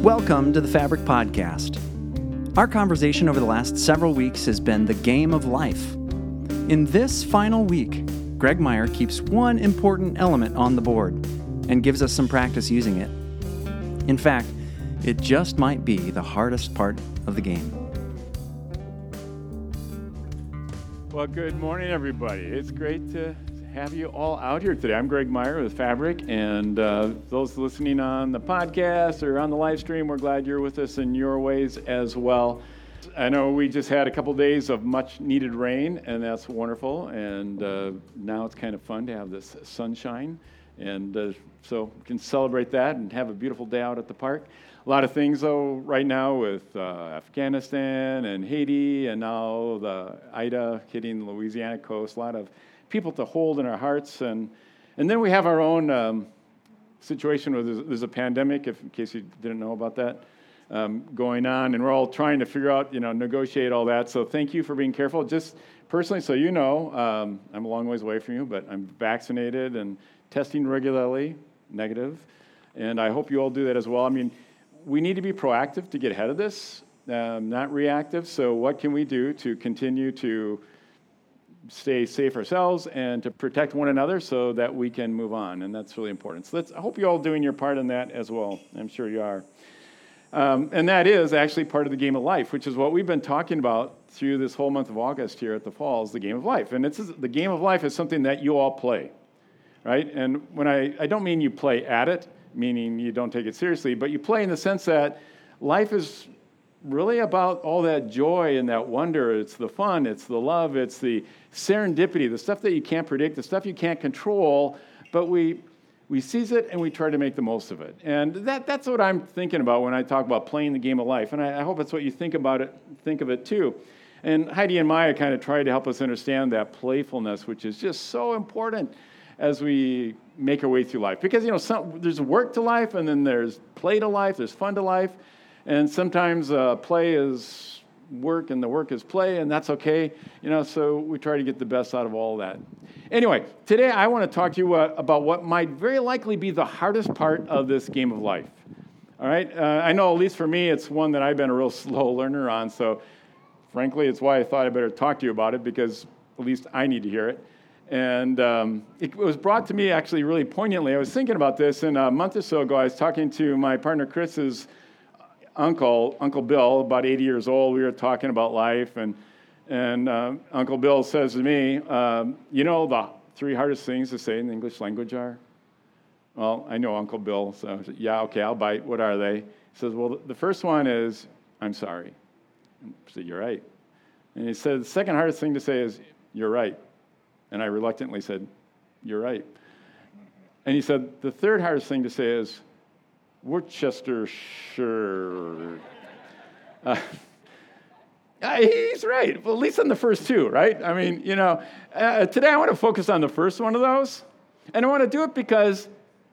Welcome to the Fabric Podcast. Our conversation over the last several weeks has been the game of life. In this final week, Greg Meyer keeps one important element on the board and gives us some practice using it. In fact, it just might be the hardest part of the game. Well, good morning, everybody. It's great to have you all out here today. I'm Greg Meyer with Fabric, and those listening on the podcast or on the live stream, we're glad you're with us in your ways as well. I know we just had a couple days of much needed rain, and that's wonderful, and now it's kind of fun to have this sunshine, and so we can celebrate that and have a beautiful day out at the park. A lot of things, though, right now with Afghanistan and Haiti, and now the Ida hitting the Louisiana coast, a lot of people to hold in our hearts, and then we have our own situation where there's a pandemic, in case you didn't know about that, going on, and we're all trying to figure out, negotiate all that. So thank you for being careful. Just personally, so you know, I'm a long ways away from you, but I'm vaccinated and testing regularly, negative, and I hope you all do that as well. I mean, we need to be proactive to get ahead of this, not reactive. So what can we do to continue to stay safe ourselves and to protect one another so that we can move on? And that's really important. So I hope you're all doing your part in that as well. I'm sure you are. And that is actually part of the game of life, which is what we've been talking about through this whole month of August here at the Falls, the game of life. And the game of life is something that you all play, right? And when I don't mean you play at it, meaning you don't take it seriously, but you play in the sense that life is really about all that joy and that wonder. It's the fun, it's the love, it's the serendipity, the stuff that you can't predict, the stuff you can't control, but we seize it and we try to make the most of it. And that's what I'm thinking about when I talk about playing the game of life. And I hope that's what you think of it too. And Heidi and Maya kind of tried to help us understand that playfulness, which is just so important as we make our way through life. Because, there's work to life, and then there's play to life, there's fun to life. And sometimes play is work and the work is play, and that's okay. So we try to get the best out of all that. Anyway, today I want to talk to you about what might very likely be the hardest part of this game of life. All right? I know, at least for me, it's one that I've been a real slow learner on. So frankly, it's why I thought I better talk to you about it, because at least I need to hear it. And it was brought to me actually really poignantly. I was thinking about this, and a month or so ago, I was talking to my partner Chris's Uncle Bill, about 80 years old. We were talking about life, and Uncle Bill says to me, the three hardest things to say in the English language are? Well, I know Uncle Bill, so I said, yeah, okay, I'll bite. What are they? He says, well, the first one is, I'm sorry. I said, you're right. And he said, the second hardest thing to say is, you're right. And I reluctantly said, you're right. And he said, the third hardest thing to say is, Worcestershire. He's right. Well, at least on the first two, right? I mean, today I want to focus on the first one of those. And I want to do it because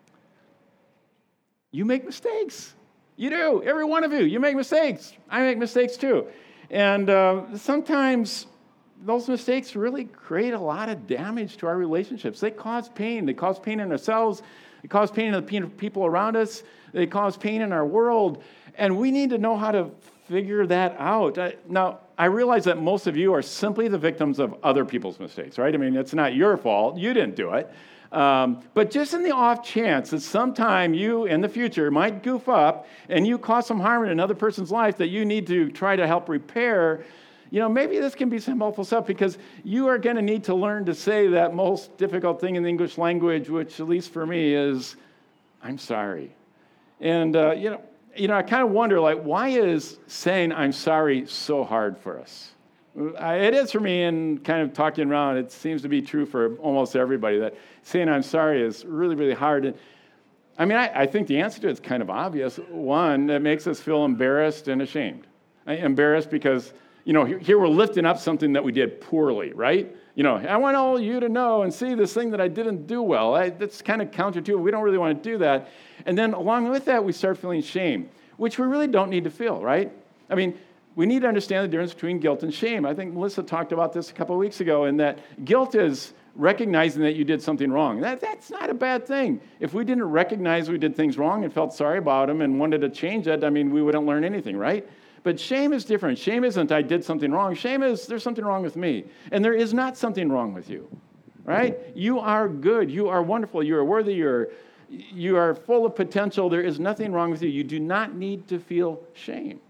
you make mistakes. You do. Every one of you. You make mistakes. I make mistakes too. And sometimes those mistakes really create a lot of damage to our relationships. They cause pain. They cause pain in ourselves. They cause pain in the people around us. They cause pain in our world. And we need to know how to figure that out. Now, I realize that most of you are simply the victims of other people's mistakes, right? I mean, it's not your fault. You didn't do it. But just in the off chance that sometime you in the future might goof up and you cause some harm in another person's life that you need to try to help repair, maybe this can be some helpful stuff, because you are going to need to learn to say that most difficult thing in the English language, which at least for me is, I'm sorry. And, I kind of wonder, why is saying I'm sorry so hard for us? It is for me, and kind of talking around, it seems to be true for almost everybody, that saying I'm sorry is really, really hard. And I think the answer to it is kind of obvious. One, it makes us feel embarrassed and ashamed. Embarrassed because here we're lifting up something that we did poorly, right? I want all you to know and see this thing that I didn't do well. That's kind of counterintuitive. We don't really want to do that. And then along with that, we start feeling shame, which we really don't need to feel, right? We need to understand the difference between guilt and shame. I think Melissa talked about this a couple of weeks ago, in that guilt is recognizing that you did something wrong. That's not a bad thing. If we didn't recognize we did things wrong and felt sorry about them and wanted to change it, we wouldn't learn anything, right? But shame is different. Shame isn't I did something wrong. Shame is there's something wrong with me. And there is not something wrong with you, right? You are good. You are wonderful. You are worthy. You are full of potential. There is nothing wrong with you. You do not need to feel shame.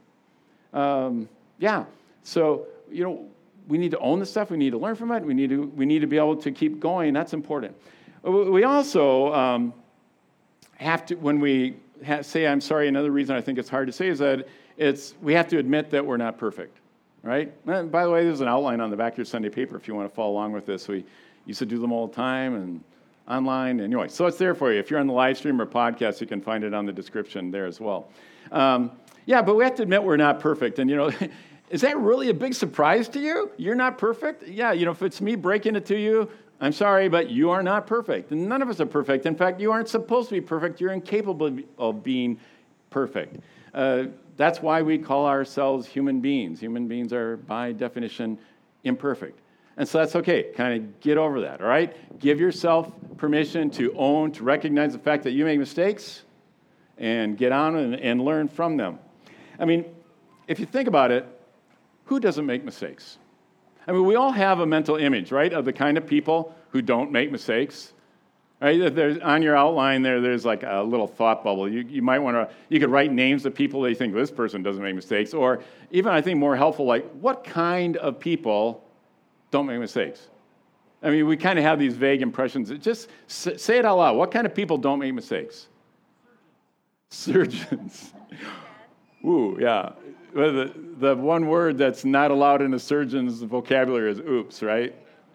So, we need to own the stuff. We need to learn from it. We need to be able to keep going. That's important. We also have to, when we say I'm sorry, another reason I think it's hard to say is that we have to admit that we're not perfect, right? And by the way, there's an outline on the back of your Sunday paper if you want to follow along with this. We used to do them all the time and online. Anyway, so it's there for you. If you're on the live stream or podcast, you can find it on the description there as well. But we have to admit we're not perfect. And, is that really a big surprise to you? You're not perfect? Yeah, if it's me breaking it to you, I'm sorry, but you are not perfect. And none of us are perfect. In fact, you aren't supposed to be perfect. You're incapable of being perfect. That's why we call ourselves human beings. Human beings are, by definition, imperfect. And so that's okay. Kind of get over that, all right? Give yourself permission to recognize the fact that you make mistakes and get on and learn from them. If you think about it, who doesn't make mistakes? We all have a mental image, right, of the kind of people who don't make mistakes. Right? There's, on your outline there's like a little thought bubble. You might want to, you could write names of people that you think this person doesn't make mistakes, or even I think more helpful, like what kind of people don't make mistakes? We kind of have these vague impressions. Just say it out loud. What kind of people don't make mistakes? Surgeons. Ooh, yeah. The one word that's not allowed in a surgeon's vocabulary is oops, right?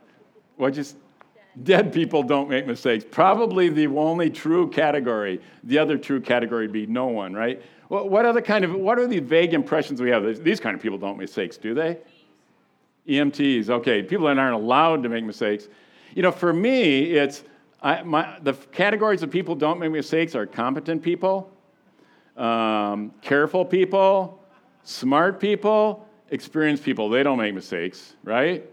Dead people don't make mistakes. Probably the only true category. The other true category would be no one, right? What are the vague impressions we have? These kind of people don't make mistakes, do they? EMTs, okay. People that aren't allowed to make mistakes. For me, the categories of people who don't make mistakes are competent people, careful people, smart people, experienced people. They don't make mistakes, right?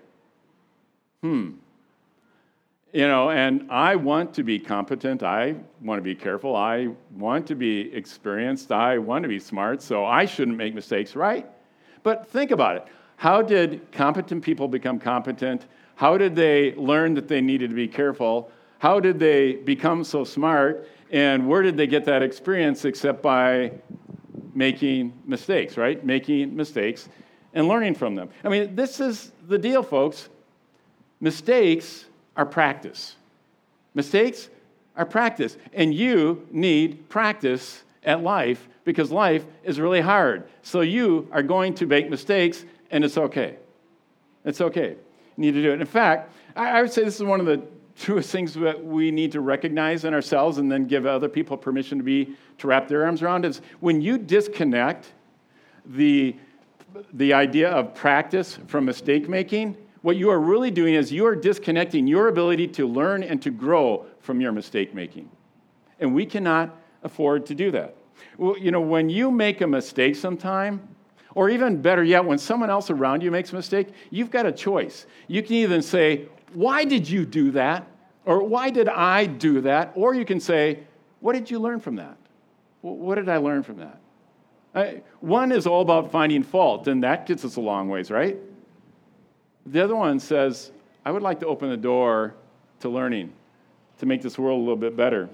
And I want to be competent. I want to be careful. I want to be experienced. I want to be smart, so I shouldn't make mistakes, right? But think about it. How did competent people become competent? How did they learn that they needed to be careful? How did they become so smart? And where did they get that experience except by making mistakes, right? Making mistakes and learning from them. This is the deal, folks. Mistakes are practice. Mistakes are practice. And you need practice at life because life is really hard. So you are going to make mistakes, and it's okay. It's okay. You need to do it. In fact, I would say this is one of the truest things that we need to recognize in ourselves and then give other people permission to wrap their arms around is when you disconnect the idea of practice from mistake making, what you are really doing is you are disconnecting your ability to learn and to grow from your mistake making. And we cannot afford to do that. Well, when you make a mistake sometime, or even better yet, when someone else around you makes a mistake, you've got a choice. You can either say, why did you do that? Or why did I do that? Or you can say, what did you learn from that? What did I learn from that? One is all about finding fault, and that gets us a long ways, right? The other one says, I would like to open the door to learning, to make this world a little bit better.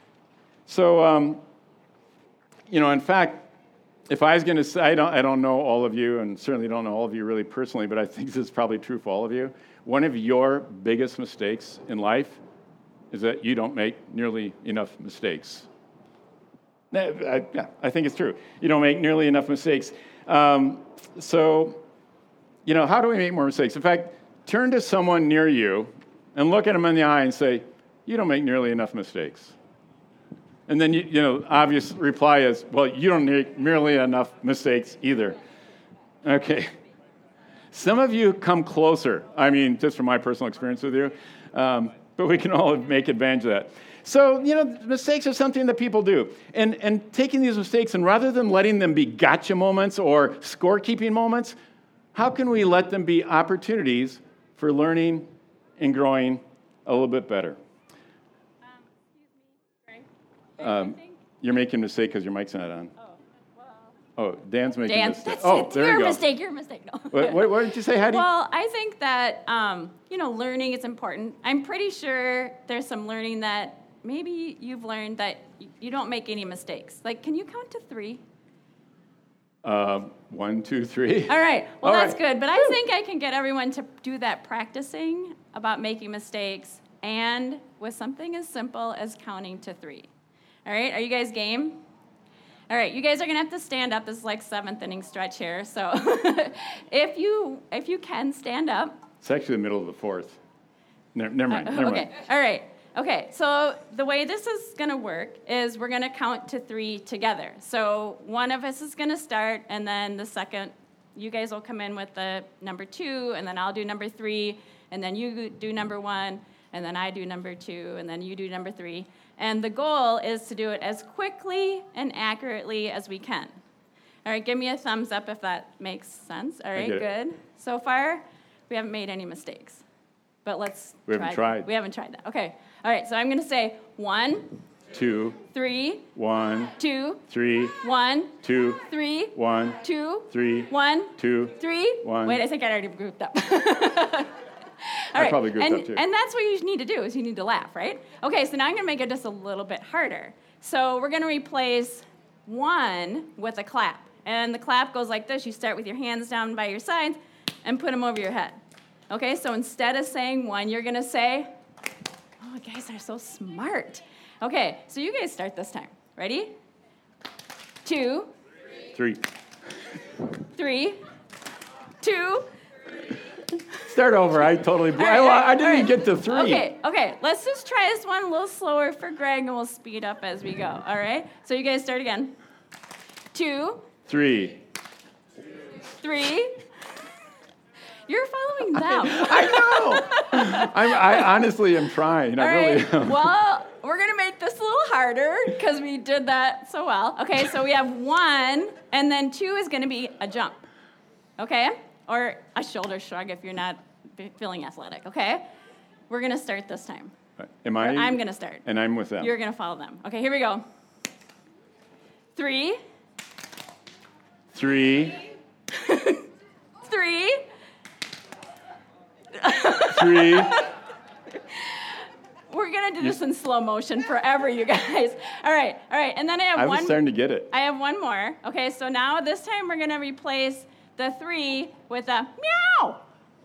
So, in fact, if I was going to say, I don't know all of you, and certainly don't know all of you really personally, but I think this is probably true for all of you. One of your biggest mistakes in life is that you don't make nearly enough mistakes. I think it's true. You don't make nearly enough mistakes. So, how do we make more mistakes? In fact, turn to someone near you and look at them in the eye and say, you don't make nearly enough mistakes. And then, obvious reply is, well, you don't make nearly enough mistakes either. Okay. Some of you come closer. Just from my personal experience with you. But we can all make advantage of that. So, mistakes are something that people do. And taking these mistakes, and rather than letting them be gotcha moments or scorekeeping moments, how can we let them be opportunities for learning and growing A little bit better. Excuse me, Greg. You're making a mistake because your mic's not on. Oh, Dan's making a mistake. That's Oh, it. there You're you go. You're a mistake. No. What did you say, Heidi? Well, I think that, learning is important. I'm pretty sure there's some learning that maybe you've learned that you don't make any mistakes. Like, can you count to 3? 1, 2, 3. All right. Well, All that's right. good. But I think I can get everyone to do that practicing about making mistakes and with something as simple as counting to 3. All right. Are you guys game? All right. You guys are going to have to stand up. This is like 7th inning stretch here. So if you can stand up. It's actually the middle of the 4th. Never mind. Okay. All right. Okay. So the way this is going to work is we're going to count to 3 together. So one of us is going to start, and then the second, you guys will come in with the number 2, and then I'll do number 3, and then you do number 1, and then I do number 2, and then you do number 3. And the goal is to do it as quickly and accurately as we can. All right, give me a thumbs up if that makes sense. All right, good. So far, we haven't made any mistakes. But We haven't tried. We haven't tried that. Okay. All right, so I'm going to say 1, 2, 3, 1, 2, 3, 1, 2, 3, 1, 2, 3, 1, 2, 3. 1. Wait, I think I already grouped up. All I right. probably grouped up too. And that's what you need to do, is you need to laugh, right? Okay, so now I'm going to make it just a little bit harder. So we're going to replace 1 with a clap. And the clap goes like this. You start with your hands down by your sides and put them over your head. Okay, so instead of saying 1, you're going to say, oh, you guys are so smart. Okay, so you guys start this time. Ready? 2, 3. 3, 2. Start over. I totally. I didn't even get to 3. Okay. Let's just try this one a little slower for Greg, and we'll speed up as we go. All right? So you guys start again. 2, 3. 3. You're following them. I know. I honestly am trying. All I really right. am. Well, we're going to make this a little harder because we did that so well. Okay, so we have 1, and then 2 is going to be a jump. Okay? Or a shoulder shrug if you're not feeling athletic. Okay? We're going to start this time. I'm going to start. And I'm with them. You're going to follow them. Okay, here we go. 3. 3. 3. 3. We're going to do this in slow motion forever, you guys. All right. And then I was starting to get it. I have one more. Okay, so now this time we're going to replace the 3 with a meow.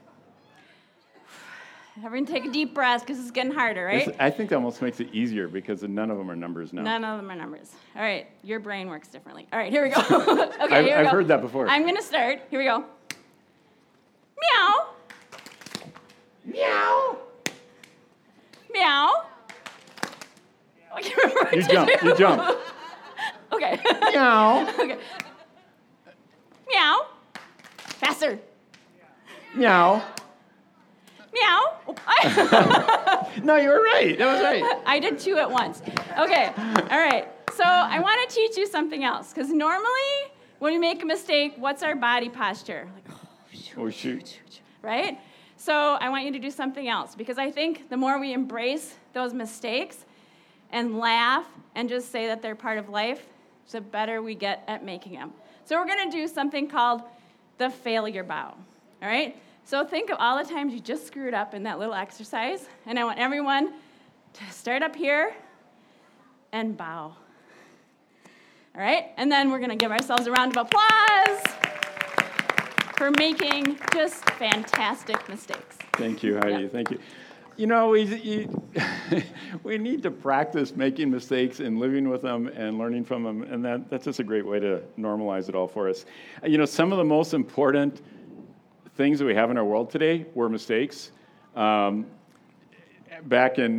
Everyone take a deep breath because it's getting harder, right? I think that almost makes it easier because none of them are numbers now. None of them are numbers. All right, your brain works differently. All right, here we go. Okay, here we go. I've heard that before. I'm going to start. Here we go. Meow. Meow. Meow. I can't remember what to do. You jump. Okay. Meow. Okay. Meow. Faster. Meow. Meow. No, you were right. That was right. I did 2 at once. Okay. All right. So I want to teach you something else. Because normally, when we make a mistake, what's our body posture? Like, Oh, shoot. Right? So I want you to do something else. Because I think the more we embrace those mistakes and laugh and just say that they're part of life, the better we get at making them. So we're going to do something called the failure bow. All right? So think of all the times you just screwed up in that little exercise, and I want everyone to start up here and bow. All right? And then we're going to give ourselves a round of applause for making just fantastic mistakes. Thank you, Heidi. Yeah. Thank you. You know, we need to practice making mistakes and living with them and learning from them, and that's just a great way to normalize it all for us. You know, some of the most important things that we have in our world today were mistakes. Back in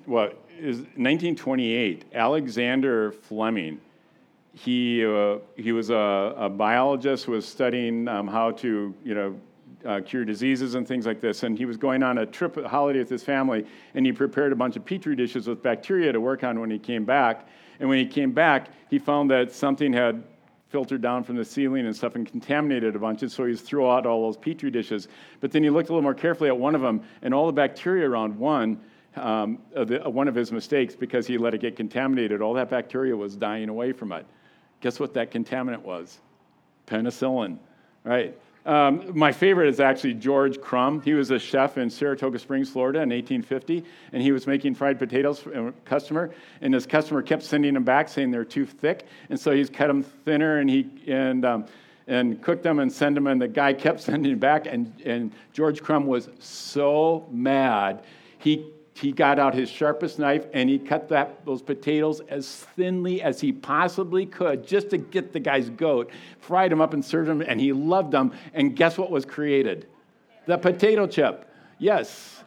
1928, Alexander Fleming, he was a biologist who was studying how to, cure diseases and things like this, and he was going on a holiday with his family, and he prepared a bunch of petri dishes with bacteria to work on when he came back. And when he came back, he found that something had filtered down from the ceiling and stuff and contaminated a bunch, and so he threw out all those petri dishes. But then he looked a little more carefully at one of them, and all the bacteria around one one of his mistakes because he let it get contaminated. All that bacteria was dying away from it. Guess what that contaminant was? Penicillin, right? My favorite is actually George Crumb. He was a chef in Saratoga Springs, Florida in 1850, and he was making fried potatoes for a customer, and his customer kept sending them back saying they're too thick, and so he's cut them thinner, and cooked them and sent them, and the guy kept sending them back, and George Crumb was so mad, he got out his sharpest knife and he cut those potatoes as thinly as he possibly could just to get the guy's goat, fried them up and served them, and he loved them. And guess what was created? The potato chip. Yes,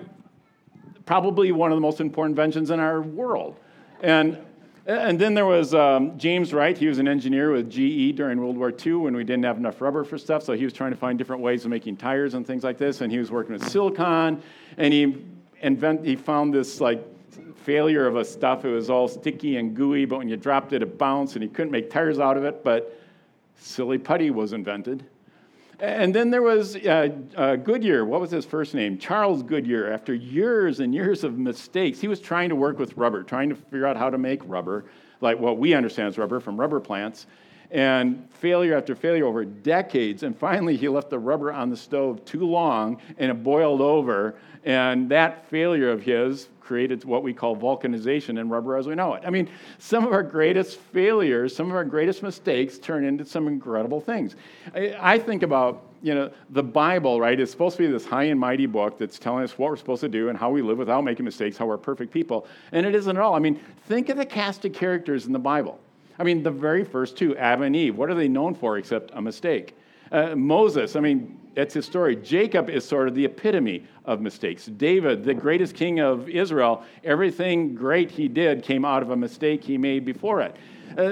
probably one of the most important inventions in our world. And then there was James Wright. He was an engineer with GE during World War II when we didn't have enough rubber for stuff, so he was trying to find different ways of making tires and things like this, and he was working with silicon, and he found this failure of a stuff. It was all sticky and gooey, but when you dropped it, it bounced, and he couldn't make tires out of it, but silly putty was invented. And then there was Goodyear. What was his first name? Charles Goodyear. After years and years of mistakes, he was trying to work with rubber, trying to figure out how to make rubber, like what we understand as rubber from rubber plants, and failure after failure over decades. And finally, he left the rubber on the stove too long, and it boiled over. And that failure of his created what we call vulcanization in rubber as we know it. I mean, some of our greatest failures, some of our greatest mistakes turn into some incredible things. I think about, the Bible, right, is supposed to be this high and mighty book that's telling us what we're supposed to do and how we live without making mistakes, how we're perfect people. And it isn't at all. I mean, think of the cast of characters in the Bible. I mean, the very first two, Adam and Eve, what are they known for except a mistake? Moses, I mean, that's his story. Jacob is sort of the epitome of mistakes. David, the greatest king of Israel, everything great he did came out of a mistake he made before it.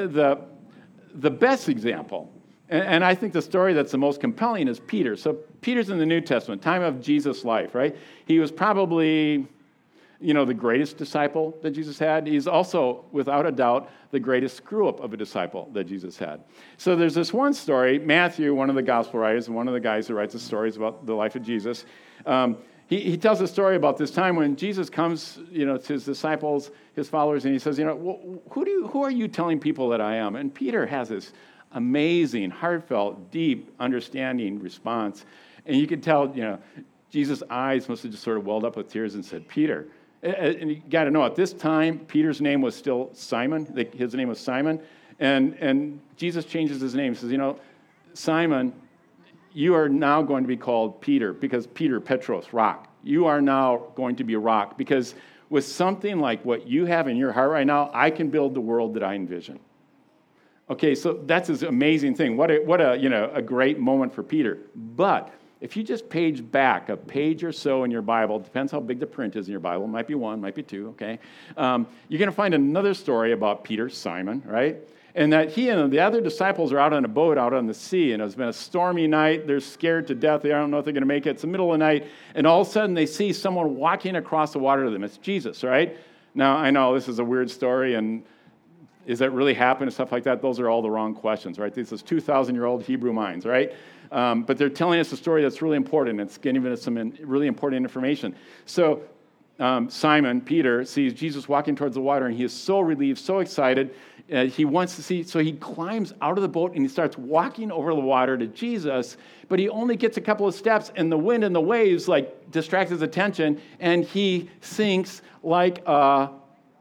The best example, and I think the story that's the most compelling is Peter. So Peter's in the New Testament, time of Jesus' life, right? He was probably, the greatest disciple that Jesus had. He's also, without a doubt, the greatest screw-up of a disciple that Jesus had. So there's this one story, Matthew, one of the gospel writers, one of the guys who writes the stories about the life of Jesus, he tells a story about this time when Jesus comes, to his disciples, his followers, and he says, who are you telling people that I am? And Peter has this amazing, heartfelt, deep, understanding response. And you can tell, Jesus' eyes must have just sort of welled up with tears and said, Peter. And you got to know, at this time, Peter's name was still Simon. His name was Simon. And Jesus changes his name. He says, Simon, you are now going to be called Peter, because Peter, Petros, rock. You are now going to be a rock, because with something like what you have in your heart right now, I can build the world that I envision. Okay, so that's this amazing thing. What a great moment for Peter. But if you just page back a page or so in your Bible, it depends how big the print is in your Bible, it might be one, might be two, okay? You're going to find another story about Peter, Simon, right? And that he and the other disciples are out on a boat out on the sea, and it's been a stormy night. They're scared to death. They don't know if they're going to make it. It's the middle of the night, and all of a sudden they see someone walking across the water to them. It's Jesus, right? Now, I know this is a weird story, and does that really happen and stuff like that? Those are all the wrong questions, right? This is 2,000-year-old Hebrew minds, right? But they're telling us a story that's really important. It's giving us some really important information. So Simon, Peter, sees Jesus walking towards the water, and he is so relieved, so excited. He wants to see, so he climbs out of the boat, and he starts walking over the water to Jesus, but he only gets a couple of steps, and the wind and the waves distract his attention, and he sinks like a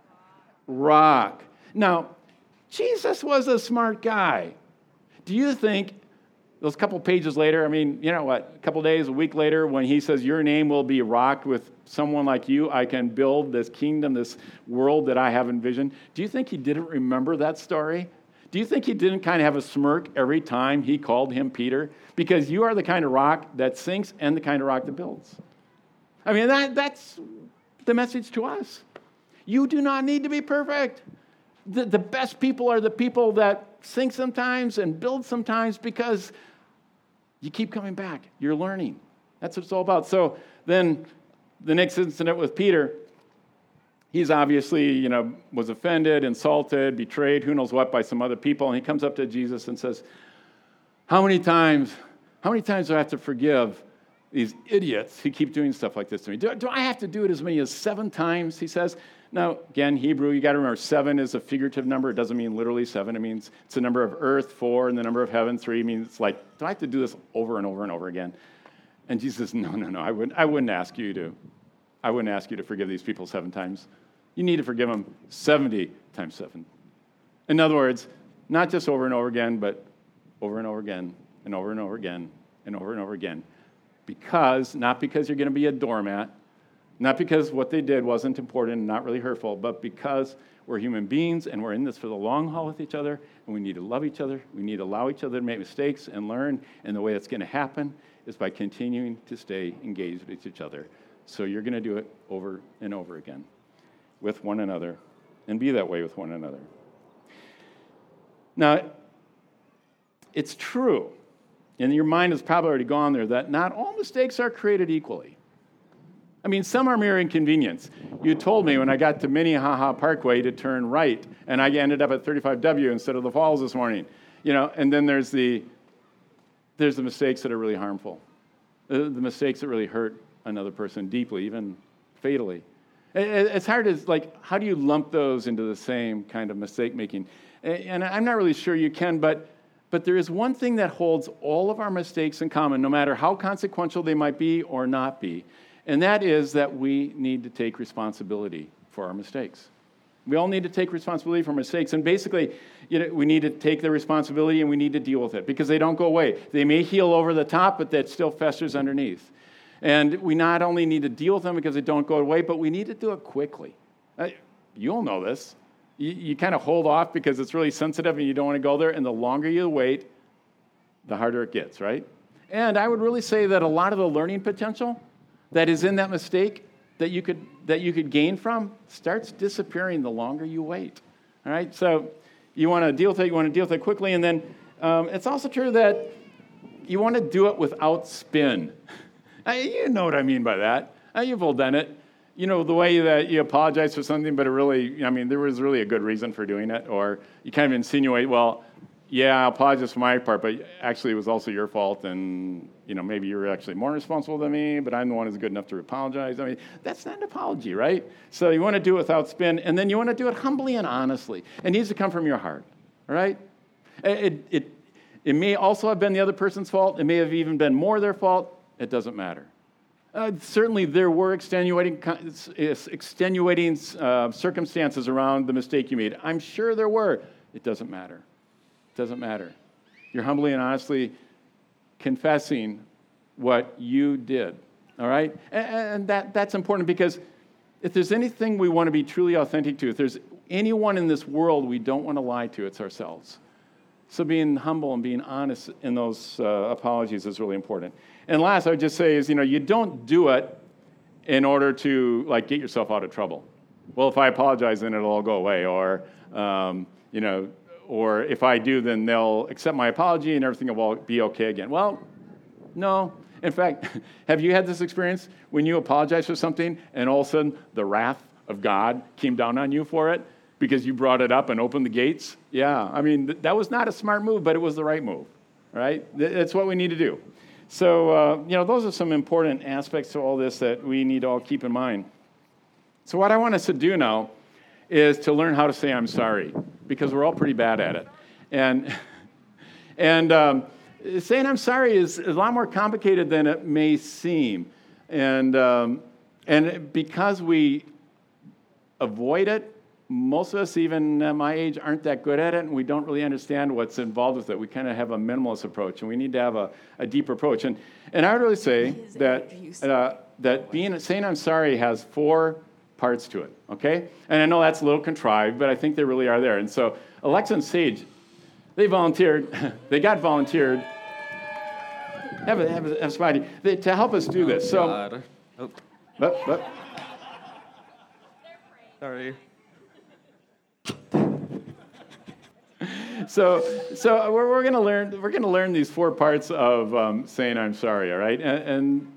rock. Now, Jesus was a smart guy. Do you think those couple pages later, a couple days, a week later, when he says, your name will be rocked with someone like you, I can build this kingdom, this world that I have envisioned. Do you think he didn't remember that story? Do you think he didn't kind of have a smirk every time he called him Peter? Because you are the kind of rock that sinks and the kind of rock that builds. That's the message to us. You do not need to be perfect. The best people are the people that sink sometimes and build sometimes, because you keep coming back. You're learning. That's what it's all about. So then the next incident with Peter, he's obviously, was offended, insulted, betrayed, who knows what, by some other people. And he comes up to Jesus and says, how many times do I have to forgive these idiots who keep doing stuff like this to me. Do I have to do it as many as 7 times, he says. Now, again, Hebrew, you got to remember, 7 is a figurative number. It doesn't mean literally 7. It means it's the number of earth, 4, and the number of heaven, 3. It means it's like, do I have to do this over and over and over again? And Jesus says, no, I wouldn't ask you to forgive these people 7 times. You need to forgive them 70 times 7. In other words, not just over and over again, but over and over again, and over and over again, and over and over again. Not because you're going to be a doormat, not because what they did wasn't important and not really hurtful, but because we're human beings and we're in this for the long haul with each other, and we need to love each other. We need to allow each other to make mistakes and learn, and the way that's going to happen is by continuing to stay engaged with each other. So you're going to do it over and over again with one another, and be that way with one another. Now, it's true, and your mind has probably already gone there, that not all mistakes are created equally. I mean, some are mere inconvenience. You told me when I got to Minnehaha Parkway to turn right, and I ended up at 35W instead of the Falls this morning. And then there's the mistakes that are really harmful, the mistakes that really hurt another person deeply, even fatally. It's hard to, how do you lump those into the same kind of mistake making? And I'm not really sure you can, but there is one thing that holds all of our mistakes in common, no matter how consequential they might be or not be, and that is that we need to take responsibility for our mistakes. We all need to take responsibility for mistakes, and basically, we need to take the responsibility and we need to deal with it, because they don't go away. They may heal over the top, but that still festers underneath. And we not only need to deal with them because they don't go away, but we need to do it quickly. You'll know this. You kind of hold off because it's really sensitive and you don't want to go there, and the longer you wait, the harder it gets, right? And I would really say that a lot of the learning potential that is in that mistake that you could gain from starts disappearing the longer you wait. All right? So you want to deal with it quickly, and then it's also true that you want to do it without spin. You know what I mean by that. You've all done it. The way that you apologize for something, but there was really a good reason for doing it, or you kind of insinuate, well, yeah, I apologize for my part, but actually it was also your fault, and, maybe you're actually more responsible than me, but I'm the one who's good enough to apologize. That's not an apology, right? So you want to do it without spin, and then you want to do it humbly and honestly. It needs to come from your heart, all right? It may also have been the other person's fault. It may have even been more their fault. It doesn't matter. Certainly, there were extenuating circumstances around the mistake you made. I'm sure there were. It doesn't matter. It doesn't matter. You're humbly and honestly confessing what you did, all right? And that's important, because if there's anything we want to be truly authentic to, if there's anyone in this world we don't want to lie to, it's ourselves. So being humble and being honest in those apologies is really important. And last, I would just say is, you don't do it in order to, get yourself out of trouble. Well, if I apologize, then it'll all go away. Or, or if I do, then they'll accept my apology and everything will be okay again. Well, no. In fact, have you had this experience when you apologize for something and all of a sudden the wrath of God came down on you for it because you brought it up and opened the gates? Yeah, that was not a smart move, but it was the right move, right? That's what we need to do. So, those are some important aspects to all this that we need to all keep in mind. So what I want us to do now is to learn how to say I'm sorry, because we're all pretty bad at it. And saying I'm sorry is a lot more complicated than it may seem. And because we avoid it, most of us, even at my age, aren't that good at it, and we don't really understand what's involved with it. We kind of have a minimalist approach, and we need to have a deeper approach. And I would really say that saying I'm sorry has 4 parts to it, okay? And I know that's a little contrived, but I think they really are there. And so Alexa and Sage, they volunteered. They got volunteered. Have somebody to help us do this. So, Sorry. So we're going to learn these 4 parts of saying I'm sorry. All right, and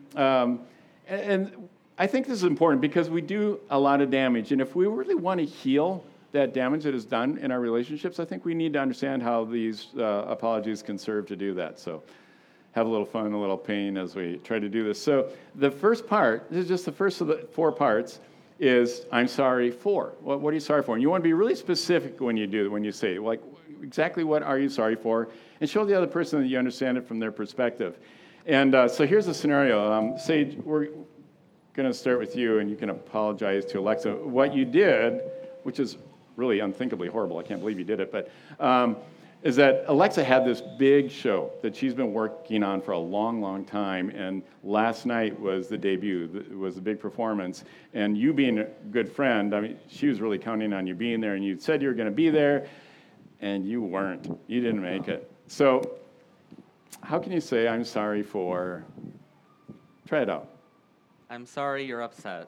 I think this is important because we do a lot of damage, and if we really want to heal that damage that is done in our relationships, I think we need to understand how these apologies can serve to do that. So have a little fun, a little pain as we try to do this. So the first part, this is just the first of the 4 parts, is I'm sorry for. What are you sorry for? And you want to be really specific when you say it. Like, exactly what are you sorry for? And show the other person that you understand it from their perspective. And so here's the scenario. Sage, we're going to start with you, and you can apologize to Alexa. What you did, which is really unthinkably horrible, I can't believe you did it, but is that Alexa had this big show that she's been working on for a long, long time, and last night was the debut. It was a big performance, and you being a good friend, I mean, she was really counting on you being there, and you said you were going to be there, and you weren't. You didn't make it. So how can you say, I'm sorry for... Try it out. I'm sorry you're upset.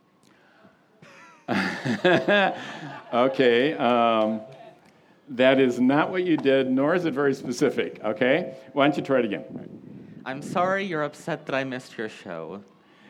Okay. That is not what you did, nor is it very specific, okay? Why don't you try it again? I'm sorry you're upset that I missed your show.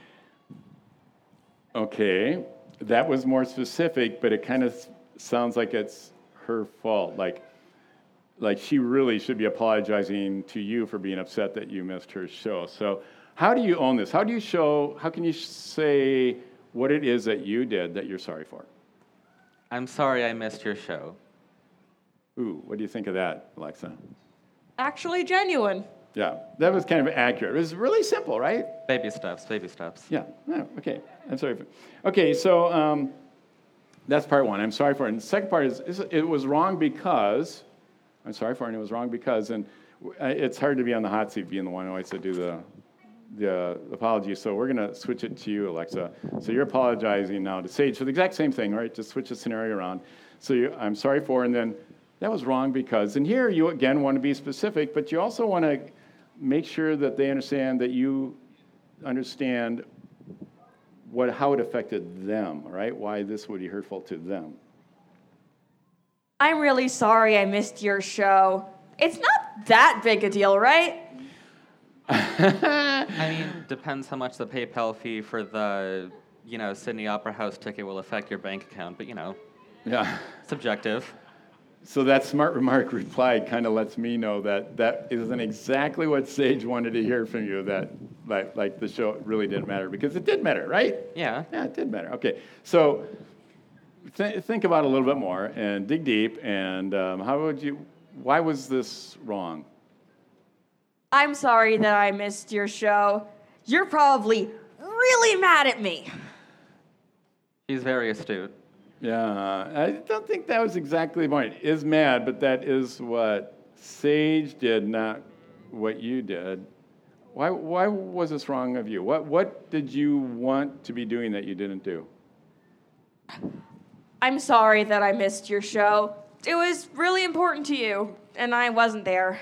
Okay. That was more specific, but it kind of sounds like it's her fault. Like she really should be apologizing to you for being upset that you missed her show. So how do you own this? How can you say what it is that you did that you're sorry for? I'm sorry I missed your show. Ooh, what do you think of that, Alexa? Actually genuine. Yeah, that was kind of accurate. It was really simple, right? Baby steps, baby steps. Yeah, okay. I'm sorry. Okay, so that's part 1. I'm sorry for it. And the second part is it was wrong because, I'm sorry for it, and it was wrong because, and it's hard to be on the hot seat being the one who likes to do the apology, so we're going to switch it to you, Alexa. So you're apologizing now to Sage for the exact same thing, right? Just switch the scenario around. So I'm sorry for, and then that was wrong because, and here you again want to be specific, but you also want to make sure that they understand that you understand how it affected them, right? Why this would be hurtful to them. I'm really sorry I missed your show. It's not that big a deal, right? I mean, depends how much the PayPal fee for the, Sydney Opera House ticket will affect your bank account, but, Yeah. Subjective. So that smart remark reply kind of lets me know that isn't exactly what Sage wanted to hear from you, that like the show really didn't matter, because it did matter, right? Yeah. Yeah, it did matter. Okay, so think about it a little bit more and dig deep, and why was this wrong? I'm sorry that I missed your show. You're probably really mad at me. He's very astute. Yeah, I don't think that was exactly the point. Is mad, but that is what Sage did, not what you did. Why was this wrong of you? What did you want to be doing that you didn't do? I'm sorry that I missed your show. It was really important to you, and I wasn't there.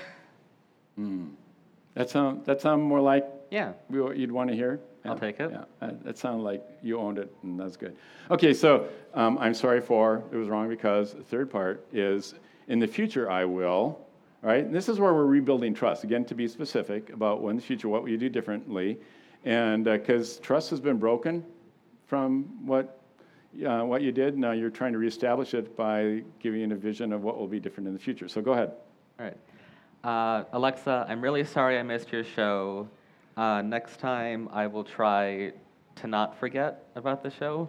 That sound more like what you'd want to hear? I'll take it. Yeah, that sounded like you owned it, and that's good. Okay, so I'm sorry for, it was wrong because, the third part is, in the future I will, all right? And this is where we're rebuilding trust. Again, to be specific about in the future, what will you do differently? And because trust has been broken from what you did, now you're trying to reestablish it by giving a vision of what will be different in the future. So go ahead. All right. Alexa, I'm really sorry I missed your show. Next time, I will try to not forget about the show.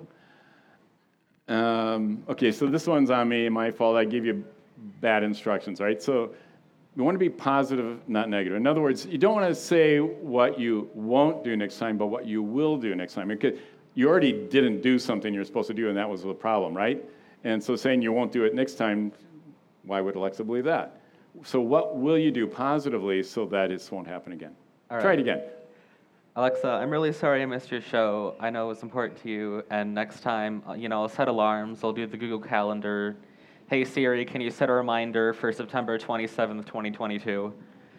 Okay, so this one's on me, my fault. I gave you bad instructions, right? So we want to be positive, not negative. In other words, you don't want to say what you won't do next time, but what you will do next time. Because you already didn't do something you're supposed to do, and that was the problem, right? And so saying you won't do it next time, why would Alexa believe that? So what will you do positively so that it won't happen again? All right. Try it again. Alexa, I'm really sorry I missed your show. I know it was important to you, and next time, I'll set alarms. I'll do the Google Calendar. Hey Siri, can you set a reminder for September 27th, 2022?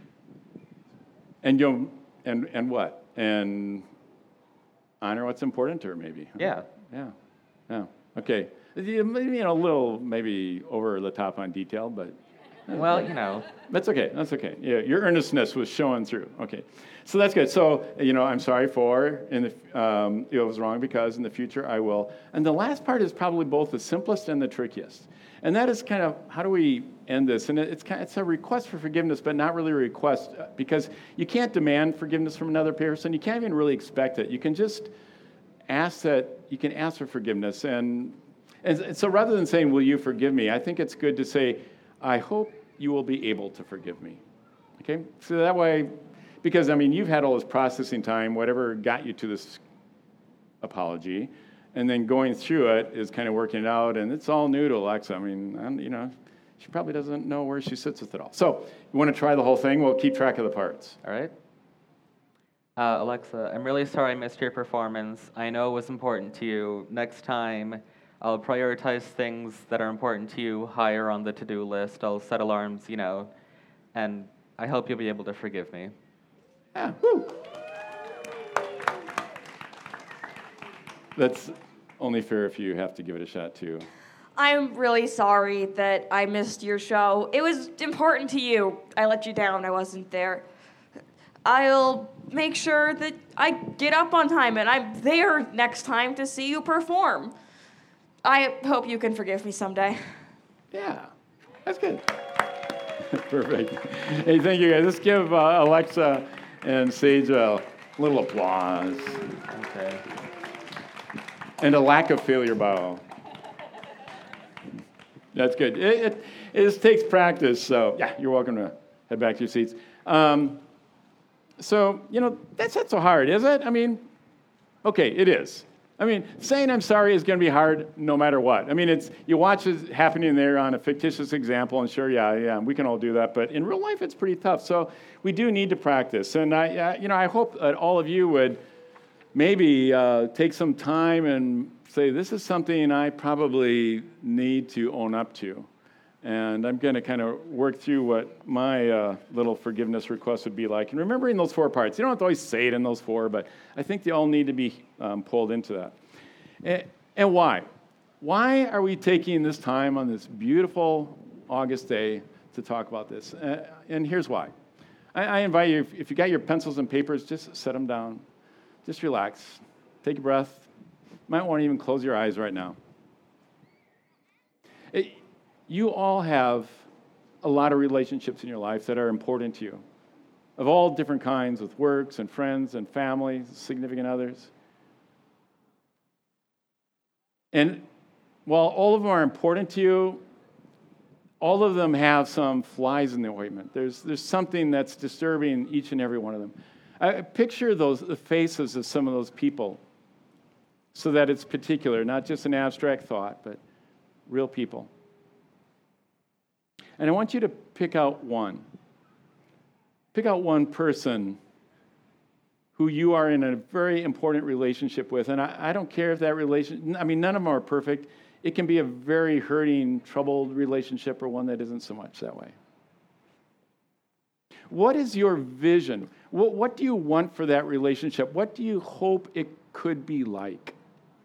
And what? And honor what's important to her, maybe. Huh? Yeah. Okay. A little maybe over the top on detail, but Well, you know. That's okay. That's okay. Yeah, your earnestness was showing through. Okay, so that's good. So I'm sorry for it was wrong because in the future I will. And the last part is probably both the simplest and the trickiest. And that is kind of how do we end this? And it's a request for forgiveness, but not really a request because you can't demand forgiveness from another person. You can't even really expect it. You can just ask that. You can ask for forgiveness, and so rather than saying, "Will you forgive me?" I think it's good to say, "I hope you will be able to forgive me." Okay, so that way, because you've had all this processing time, whatever got you to this apology. And then going through it is kind of working it out, and it's all new to Alexa. She probably doesn't know where she sits with it all. So, you want to try the whole thing? We'll keep track of the parts. All right. Alexa, I'm really sorry I missed your performance. I know it was important to you. Next time, I'll prioritize things that are important to you higher on the to-do list. I'll set alarms, and I hope you'll be able to forgive me. Yeah, woo. That's only fair if you have to give it a shot, too. I'm really sorry that I missed your show. It was important to you. I let you down. I wasn't there. I'll make sure that I get up on time and I'm there next time to see you perform. I hope you can forgive me someday. Yeah, that's good. Perfect. Hey, thank you, guys. Let's give Alexa and Sage a little applause. Okay. And a lack of failure bow. That's good. It just takes practice. So, yeah, you're welcome to head back to your seats. That's not so hard, is it? Okay, it is. Saying I'm sorry is going to be hard no matter what. You watch it happening there on a fictitious example, and sure, yeah, we can all do that. But in real life, it's pretty tough. So we do need to practice. And I hope that all of you would maybe take some time and say, this is something I probably need to own up to. And I'm going to kind of work through what my little forgiveness request would be like. And remembering those 4 parts. You don't have to always say it in those 4, but I think they all need to be pulled into that. And why? Why are we taking this time on this beautiful August day to talk about this? And here's why. I invite you, if you got your pencils and papers, just set them down. Just relax. Take a breath. Might want to even close your eyes right now. You all have a lot of relationships in your life that are important to you, of all different kinds, with works and friends and families, significant others. And while all of them are important to you, all of them have some flies in the ointment. There's something that's disturbing each and every one of them. I picture the faces of some of those people so that it's particular, not just an abstract thought, but real people. And I want you to pick out one. Pick out one person who you are in a very important relationship with. And I don't care if that none of them are perfect. It can be a very hurting, troubled relationship or one that isn't so much that way. What is your vision? What do you want for that relationship? What do you hope it could be like?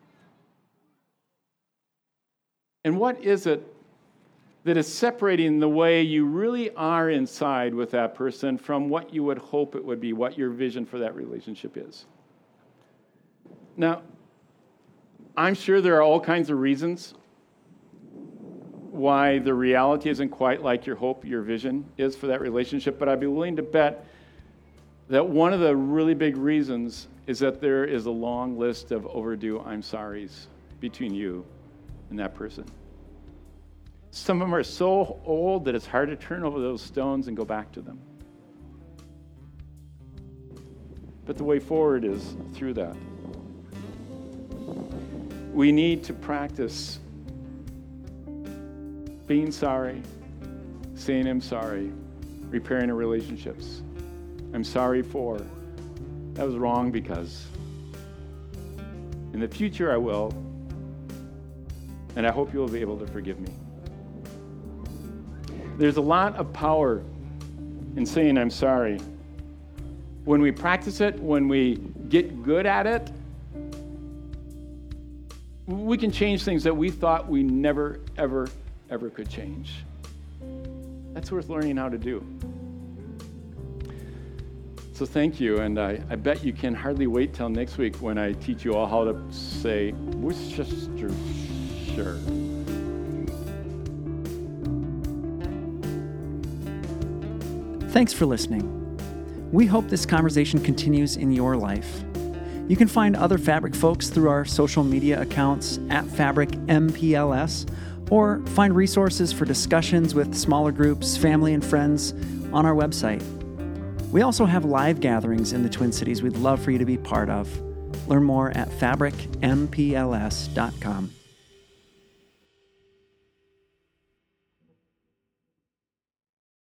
And what is it that is separating the way you really are inside with that person from what you would hope it would be, what your vision for that relationship is? Now, I'm sure there are all kinds of reasons why the reality isn't quite like your hope, your vision is for that relationship, but I'd be willing to bet that one of the really big reasons is that there is a long list of overdue I'm sorries between you and that person. Some of them are so old that it's hard to turn over those stones and go back to them. But the way forward is through that. We need to practice being sorry, saying I'm sorry, repairing our relationships. I'm sorry for, that was wrong because. In the future I will, and I hope you will be able to forgive me. There's a lot of power in saying I'm sorry. When we practice it, when we get good at it, we can change things that we thought we never, ever could change. That's worth learning how to do. So thank you, and I bet you can hardly wait till next week when I teach you all how to say Worcestershire. Thanks for listening. We hope this conversation continues in your life. You can find other Fabric folks through our social media accounts at FabricMPLS, or find resources for discussions with smaller groups, family, and friends on our website. We also have live gatherings in the Twin Cities we'd love for you to be part of. Learn more at FabricMPLS.com.